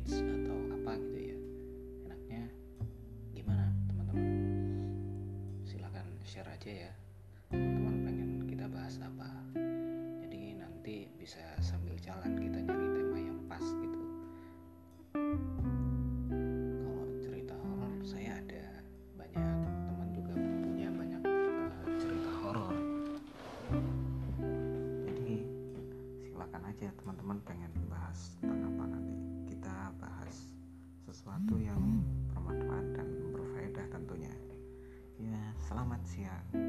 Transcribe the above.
hits atau apa gitu ya. Enaknya gimana teman-teman? Silakan share aja ya. Teman-teman pengen kita bahas apa? Jadi nanti bisa sambil jalan kita nyari tema yang pas gitu. Kalau cerita horor saya ada banyak, teman juga punya banyak cerita horor. Jadi silakan aja teman-teman pengen bahas tentang apa, nanti kita bahas sesuatu yang bermanfaat dan berfaedah tentunya. Ya, selamat siang.